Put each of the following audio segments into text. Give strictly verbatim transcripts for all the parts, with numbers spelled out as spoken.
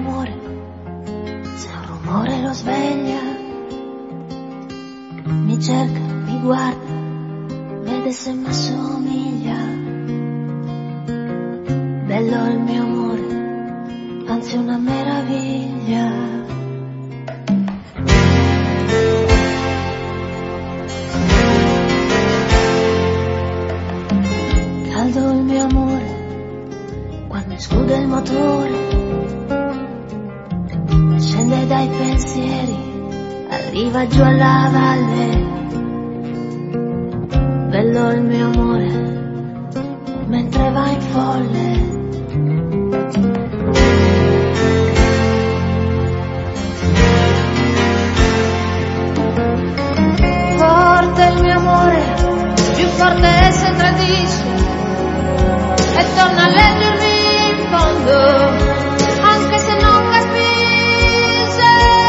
amore, se un rumore lo sveglia, mi cerca, mi guarda, vede se m'assomiglia. Bello il mio amore, anzi una meraviglia. Caldo il mio amore, quando esclude il motore, scende dai pensieri, arriva giù alla valle. Bello il mio amore, mentre va in folle. Forte il mio amore, più forte se tradisce, e torna a leggermi in fondo, anche se non capisce.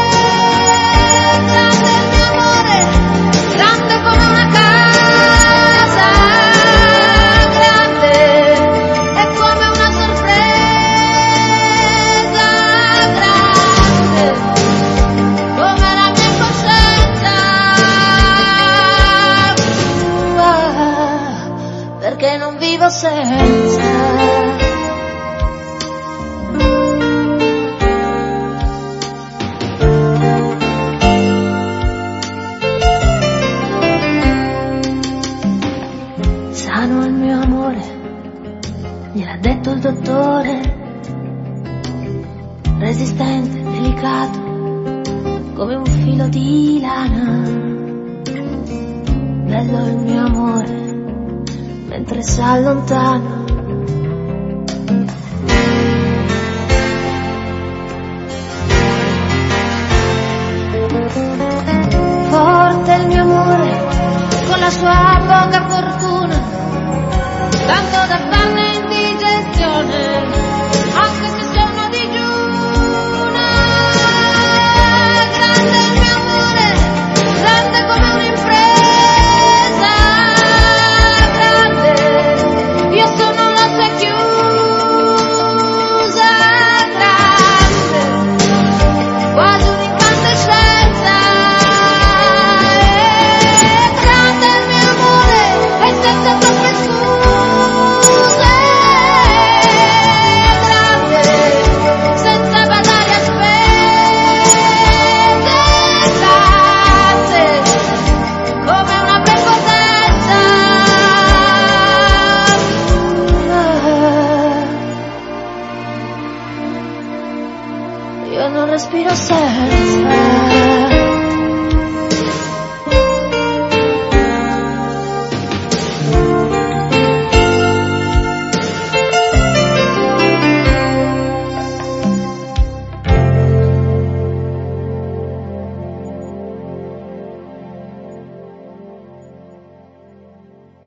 Grande il mio amore, grande come una casa, grande è come una sorpresa, grande come la mia coscienza, perché non vivo senza. Sano il mio amore, gliel'ha detto il dottore, resistente, delicato, come un filo di lana. Bello il mio amore, mentre s'allontana. Forte il mio amore, con la sua poca fortuna, tanto da farne indigestione, anche se sono digiuna. Grande il mio amore, grande come un'impresa, grande, io sono l'ossa chiusa, grande, quasi un'incandescenza. Grande il mio amore, e senza troppe scuse, grande, senza badare a spese, grande, come una prepotenza. Io non respiro senza.